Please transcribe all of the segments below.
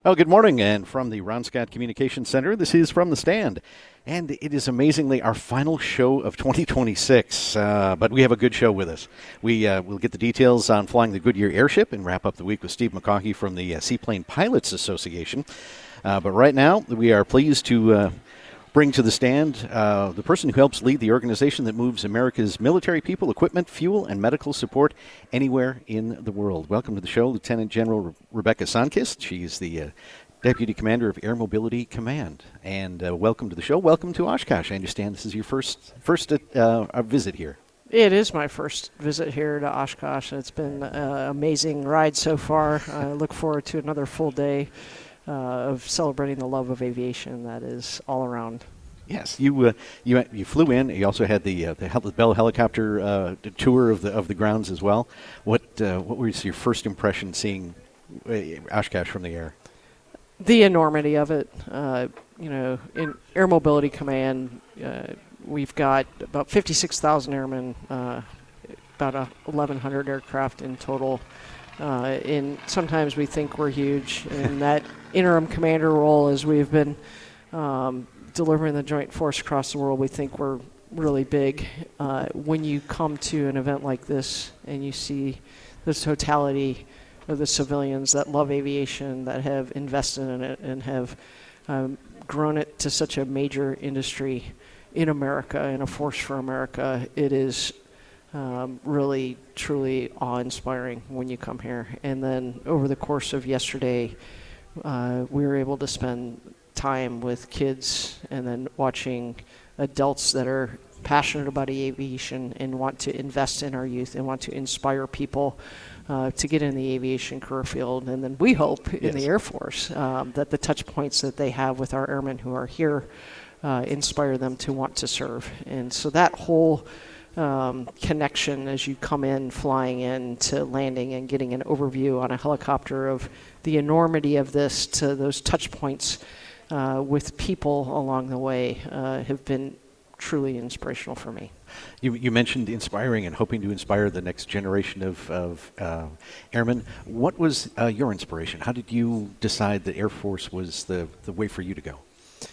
Well, good morning, and from the Ron Scott Communications Center, this is From the Stand. And it is amazingly our final show of 2026, but we have a good show with us. We'll get the details on flying the Goodyear airship and wrap up the week with Steve McCaughey from the Seaplane Pilots Association. But right now, we are pleased to bring to the stand the person who helps lead the organization that moves America's military people, equipment, fuel, and medical support anywhere in the world. Welcome to the show, Lieutenant General Rebecca Sundquist. She's the Deputy Commander of Air Mobility Command. And welcome to the show. Welcome to Oshkosh. I understand this is your first visit here. It is my first visit here to Oshkosh. It's been an amazing ride so far. I look forward to another full day of celebrating the love of aviation that is all around. Yes, you flew in. You also had the Bell helicopter tour of the grounds as well. What was your first impression seeing Oshkosh from the air? The enormity of it. In Air Mobility Command, we've got about 56,000 airmen, about 1,100 aircraft in total. And sometimes we think we're huge. In that interim commander role, as we've been delivering the joint force across the world, we think we're really big. When you come to an event like this and you see the totality of the civilians that love aviation, that have invested in it and have grown it to such a major industry in America and a force for America, it is really, truly awe-inspiring when you come here. And then over the course of yesterday, we were able to spend time with kids and then watching adults that are passionate about aviation and want to invest in our youth and want to inspire people to get in the aviation career field. And then we hope in the Air Force that the touch points that they have with our airmen who are here inspire them to want to serve. And so that whole connection as you come in, flying in to landing and getting an overview on a helicopter of the enormity of this to those touch points with people along the way have been truly inspirational for me. You mentioned inspiring and hoping to inspire the next generation of airmen. What was your inspiration? How did you decide that Air Force was the way for you to go?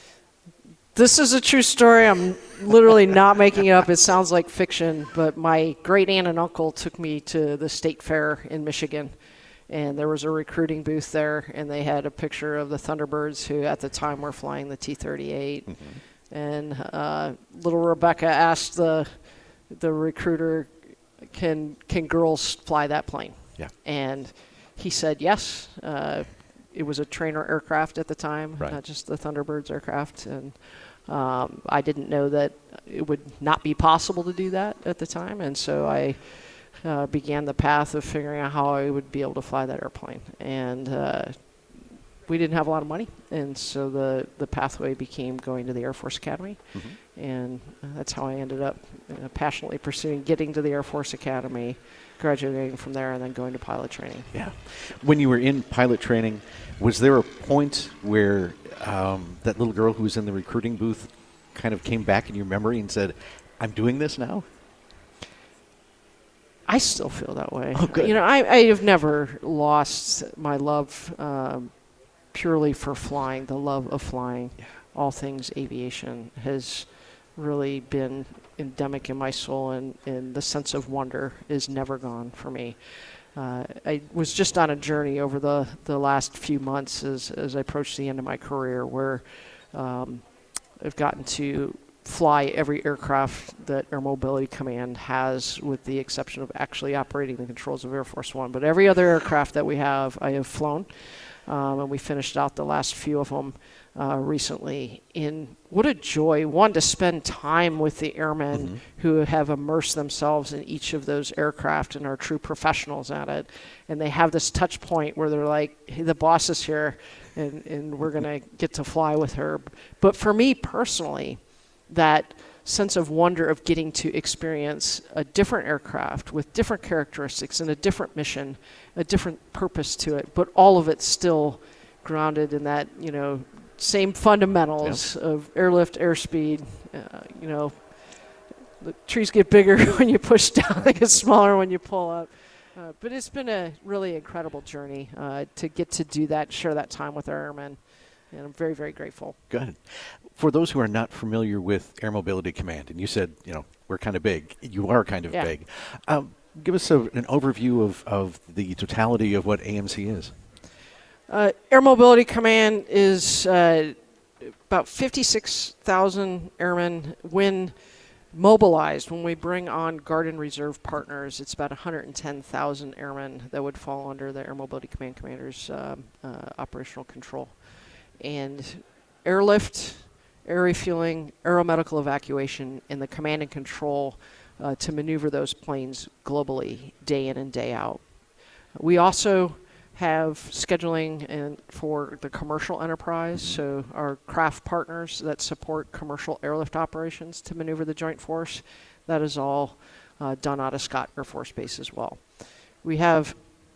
This is a true story. I'm literally not making it up. It sounds like fiction, but my great aunt and uncle took me to the State Fair in Michigan, and there was a recruiting booth there, and they had a picture of the Thunderbirds, who at the time were flying the T-38. Mm-hmm. And little Rebecca asked the recruiter, can girls fly that plane? Yeah. And he said yes. It was a trainer aircraft at the time, right, not just the Thunderbirds aircraft. And I didn't know that it would not be possible to do that at the time. And so I began the path of figuring out how I would be able to fly that airplane. And we didn't have a lot of money. And so the pathway became going to the Air Force Academy. Mm-hmm. And that's how I ended up passionately pursuing getting to the Air Force Academy, graduating from there, and then going to pilot training. Yeah. When you were in pilot training, was there a point where that little girl who was in the recruiting booth kind of came back in your memory and said, I'm doing this now? I still feel that way. Oh, good. I have never lost my love purely for flying. The love of flying, all things aviation, has really been endemic in my soul, and the sense of wonder is never gone for me. I was just on a journey over the last few months as I approached the end of my career, where I've gotten to fly every aircraft that Air Mobility Command has, with the exception of actually operating the controls of Air Force One. But every other aircraft that we have, I have flown, and we finished out the last few of them recently. In what a joy, one, to spend time with the airmen, mm-hmm, who have immersed themselves in each of those aircraft and are true professionals at it. And they have this touch point where they're like, hey, the boss is here, and we're going to get to fly with her. But for me personally, that sense of wonder of getting to experience a different aircraft with different characteristics and a different mission, a different purpose to it, but all of it still grounded in that, same fundamentals of airlift, airspeed. The trees get bigger when you push down, they get smaller when you pull up. But it's been a really incredible journey to get to do that, share that time with our airmen, and I'm very, very grateful. Good. For those who are not familiar with Air Mobility Command, and you said, we're kind of big. You are kind of big. Give us an overview of the totality of what AMC is. Air Mobility Command is about 56,000 airmen. When mobilized, when we bring on Guard and Reserve partners, it's about 110,000 airmen that would fall under the Air Mobility Command Commander's operational control. And airlift, air refueling, aeromedical evacuation, and the command and control to maneuver those planes globally, day in and day out. We also have scheduling for the commercial enterprise, so our craft partners that support commercial airlift operations to maneuver the Joint Force. That is all done out of Scott Air Force Base as well. We have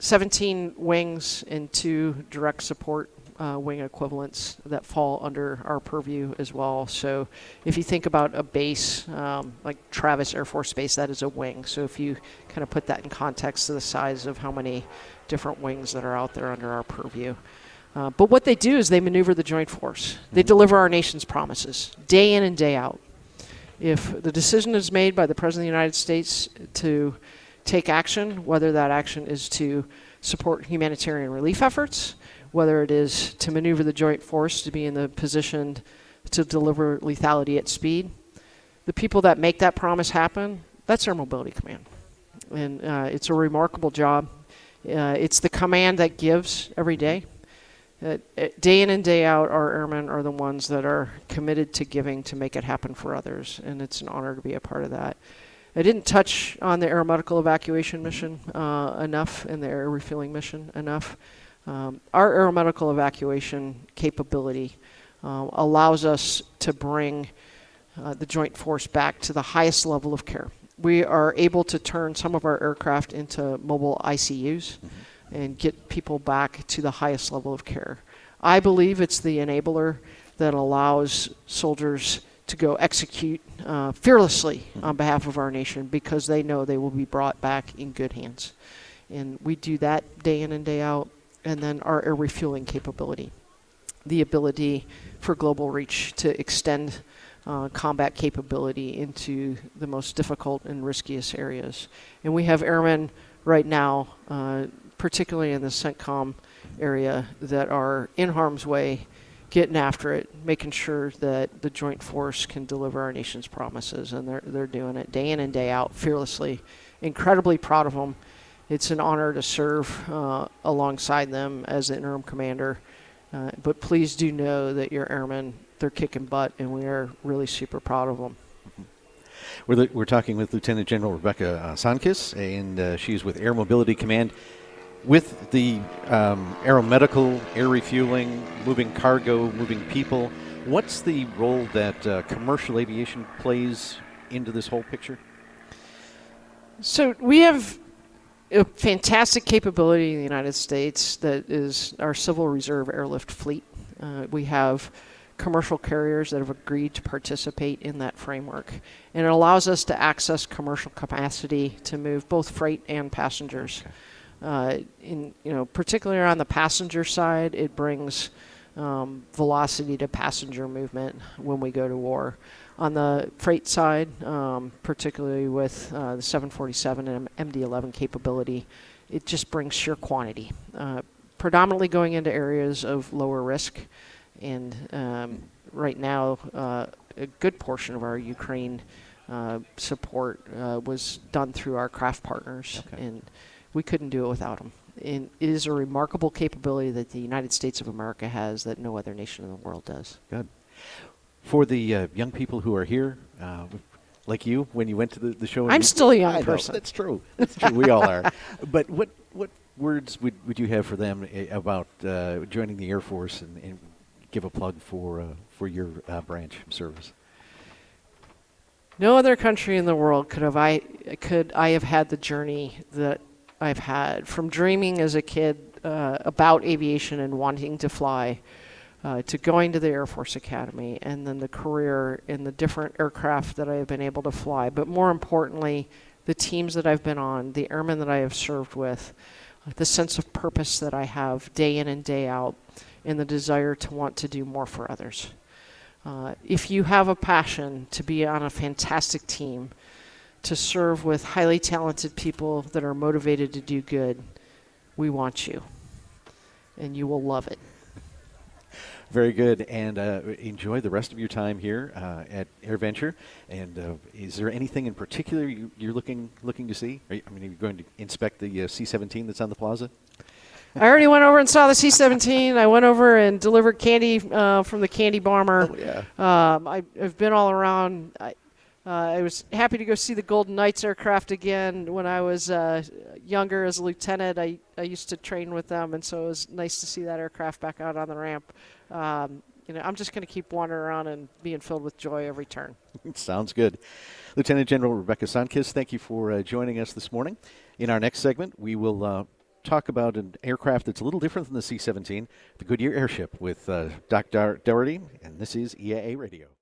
17 wings and 2 direct support wing equivalents that fall under our purview as well. So if you think about a base like Travis Air Force Base, that is a wing. So if you kind of put that in context to the size of how many different wings that are out there under our purview. But what they do is they maneuver the Joint Force. They deliver our nation's promises day in and day out. If the decision is made by the President of the United States to take action, whether that action is to support humanitarian relief efforts, whether it is to maneuver the Joint Force to be in the position to deliver lethality at speed, the people that make that promise happen, that's Air Mobility Command. And it's a remarkable job. It's the command that gives every day. Day in and day out, our airmen are the ones that are committed to giving to make it happen for others, and it's an honor to be a part of that. I didn't touch on the aeromedical evacuation mission enough and the air refueling mission enough. Our aeromedical evacuation capability allows us to bring the Joint Force back to the highest level of care. We are able to turn some of our aircraft into mobile ICUs and get people back to the highest level of care. I believe it's the enabler that allows soldiers to go execute fearlessly on behalf of our nation because they know they will be brought back in good hands. And we do that day in and day out. And then our air refueling capability, the ability for global reach to extend combat capability into the most difficult and riskiest areas. And we have airmen right now, particularly in the CENTCOM area, that are in harm's way, getting after it, making sure that the Joint Force can deliver our nation's promises. And they're doing it day in and day out, fearlessly. Incredibly proud of them. It's an honor to serve alongside them as the interim commander. But please do know that your airmen, they're kicking butt, and we are really super proud of them. We're talking with Lieutenant General Rebecca Sonkis, and she's with Air Mobility Command. With the aeromedical, air refueling, moving cargo, moving people, what's the role that commercial aviation plays into this whole picture? So we have a fantastic capability in the United States that is our Civil Reserve airlift fleet. We have commercial carriers that have agreed to participate in that framework. And it allows us to access commercial capacity to move both freight and passengers. Particularly on the passenger side, it brings velocity to passenger movement when we go to war. On the freight side, particularly with the 747 and MD-11 capability, it just brings sheer quantity, predominantly going into areas of lower risk. And right now, a good portion of our Ukraine support was done through our craft partners, and we couldn't do it without them. And it is a remarkable capability that the United States of America has that no other nation in the world does. Good. For the young people who are here, like you, when you went to the show. I'm still a young person. That's true. That's true. We all are. But what words would you have for them about joining the Air Force and give a plug for your branch service? No other country in the world could I have had the journey that I've had, from dreaming as a kid about aviation and wanting to fly, to going to the Air Force Academy, and then the career in the different aircraft that I have been able to fly. But more importantly, the teams that I've been on, the airmen that I have served with, the sense of purpose that I have day in and day out, and the desire to want to do more for others. If you have a passion to be on a fantastic team, to serve with highly talented people that are motivated to do good, we want you, and you will love it. Very good, and enjoy the rest of your time here at AirVenture. And is there anything in particular you're looking to see? Are you going to inspect the C-17 that's on the plaza? I already went over and saw the C-17. I went over and delivered candy from the Candy Bomber. Oh, yeah. I've been all around. I was happy to go see the Golden Knights aircraft again. When I was younger as a lieutenant, I used to train with them, and so it was nice to see that aircraft back out on the ramp. I'm just going to keep wandering around and being filled with joy every turn. Sounds good. Lieutenant General Rebecca Sunkist, thank you for joining us this morning. In our next segment, we will talk about an aircraft that's a little different than the C-17, the Goodyear Airship, with Doc Doherty, and this is EAA Radio.